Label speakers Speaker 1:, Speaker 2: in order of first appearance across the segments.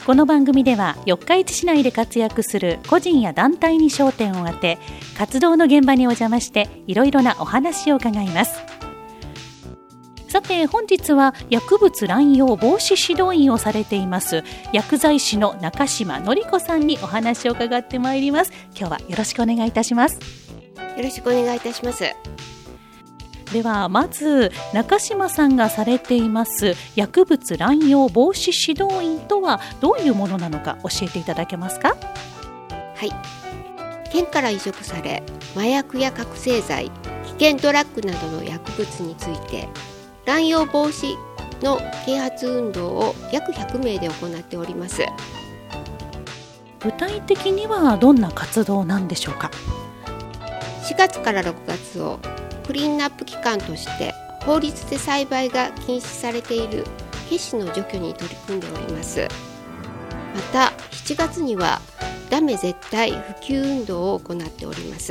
Speaker 1: この番組では四日市市内で活躍する個人や団体に焦点を当て、活動の現場にお邪魔していろいろなお話を伺います。さて本日は薬物乱用防止指導員をされています薬剤師の中島典子さんにお話を伺ってまいります。今日はよろしくお願いいたします。
Speaker 2: よろしくお願いいたします。
Speaker 1: ではまず中島さんがされています薬物乱用防止指導員とはどういうものなのか教えていただけますか？
Speaker 2: はい、県から移植され麻薬や覚醒剤、危険ドラッグなどの薬物について乱用防止の啓発運動を約100名で行っております。
Speaker 1: 具体的にはどんな活動なんでしょうか
Speaker 2: ？4月から6月をクリーンアップ期間として法律で栽培が禁止されているケシの除去に取り組んでおります。また7月にはダメ絶対普及運動を行っております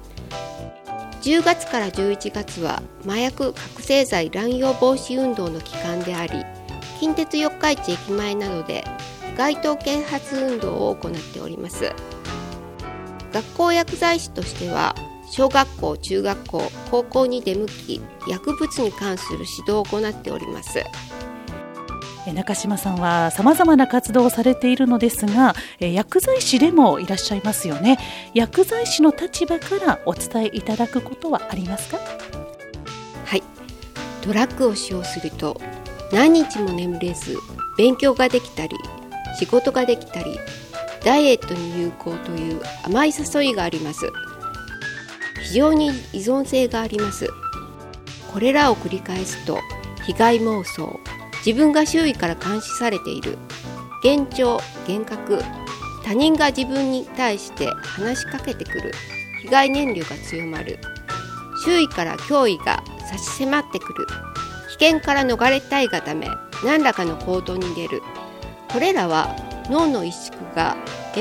Speaker 2: 。10月から11月は麻薬覚醒剤乱用防止運動の期間であり、近鉄四日市駅前などで街頭啓発運動を行っております。学校薬剤師としては小学校、中学校、高校に出向き薬物に関する指導を行っております。
Speaker 1: 中島さんは様々な活動をされているのですが、薬剤師でもいらっしゃいますよね。薬剤師の立場からお伝えいただくことはありますか？
Speaker 2: はい、ドラッグを使用すると何日も眠れず勉強ができたり仕事ができたりダイエットに有効という甘い誘いがあります。非常に依存性があります。これらを繰り返すと被害妄想、自分が周囲から監視されている、幻聴、幻覚、他人が自分に対して話しかけてくる、被害念慮が強まる、周囲から脅威が差し迫ってくる、危険から逃れたいがため何らかの行動に出る。これらは脳の萎縮が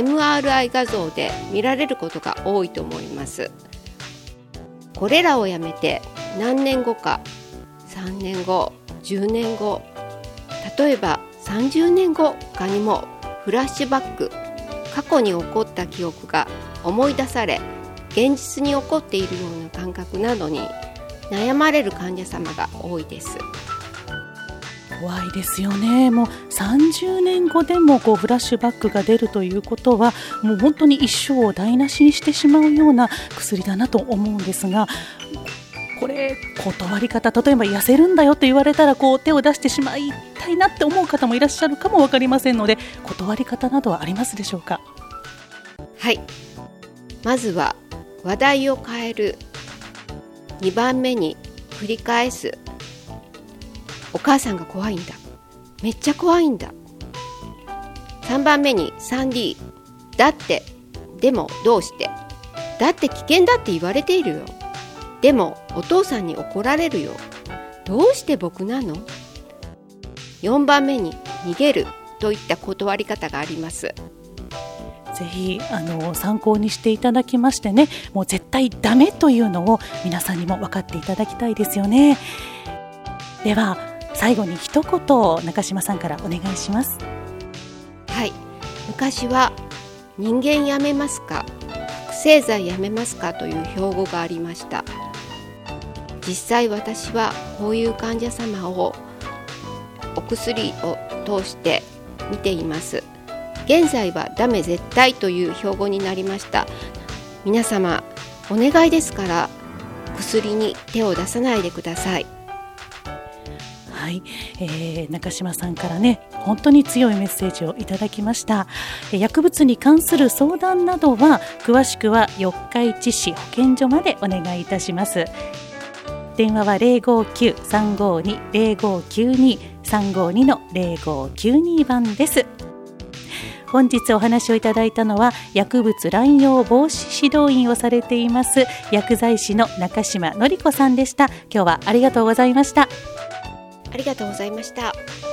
Speaker 2: MRI 画像で見られることが多いと思います。これらをやめて何年後か、3年後、10年後、例えば30年後かにもフラッシュバック、過去に起こった記憶が思い出され現実に起こっているような感覚などに悩まれる患者様が多いです。
Speaker 1: 怖いですよね。もう30年後でもフラッシュバックが出るということはもう本当に一生を台無しにしてしまうような薬だなと思うんですが、これ断り方、例えば痩せるんだよと言われたら手を出してしまいたいなって思う方もいらっしゃるかも分かりませんので、断り方などはありますでしょうか？
Speaker 2: はい、まずは話題を変える、2番目に繰り返す、お母さんが怖いんだ、めっちゃ怖いんだ。3番目に 3D、 だって、でもどうして、だって危険だって言われているよ、でもお父さんに怒られるよ、どうして僕なの。4番目に逃げるといった断り方があります。
Speaker 1: ぜひ参考にしていただきましてね、もう絶対ダメというのを皆さんにも分かっていただきたいですよね。では最後に一言中島さんからお願いします。
Speaker 2: はい、昔は人間やめますか、覚醒剤やめますかという標語がありました。実際私はこういう患者様をお薬を通して見ています。現在はダメ絶対という標語になりました。皆様お願いですから薬に手を出さないでください。
Speaker 1: はい、中島さんからね本当に強いメッセージをいただきました。薬物に関する相談などは詳しくは四日市市保健所までお願いいたします。電話は 059-352-0592 352-0592 番です。本日お話をいただいたのは薬物乱用防止指導員をされています薬剤師の中島典子さんでした。今日はありがとうございました。
Speaker 2: ありがとうございました。